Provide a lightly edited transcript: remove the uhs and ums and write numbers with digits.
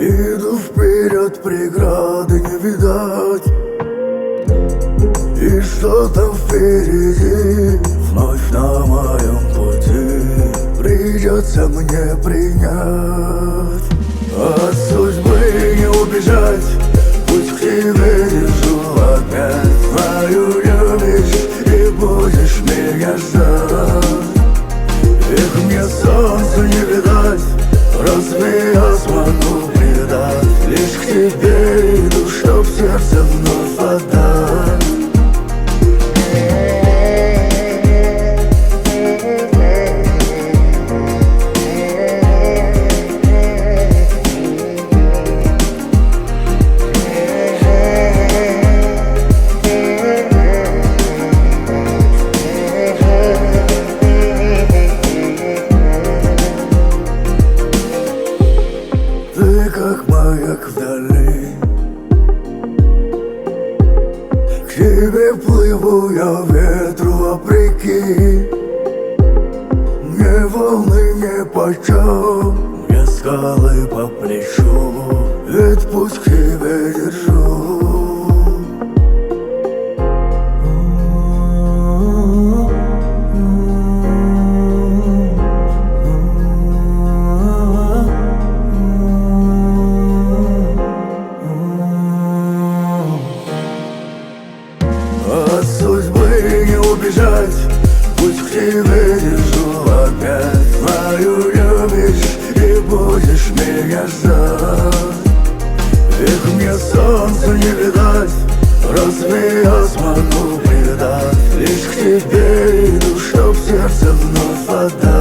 Иду вперед, преграды не видать. И что там впереди, вновь на моем пути придется мне принять. От судьбы не убежать, путь к тебе держу опять. Знаю, любишь и будешь меня ждать. Эх, мне солнца не видать, разве я смогу предать? Лишь к тебе иду, чтоб сердце вновь отдать. Ты как маяк вдали, к тебе плыву я ветру вопреки. Мне волны нипочем, мне скалы по плечу, ведь путь к тебе держу. От судьбы не убежать, путь к тебе держу опять. Знаю, любишь и будешь меня ждать. Эх, мне солнца не видать, разве я смогу предать? Лишь к тебе иду, чтоб сердце вновь отдать.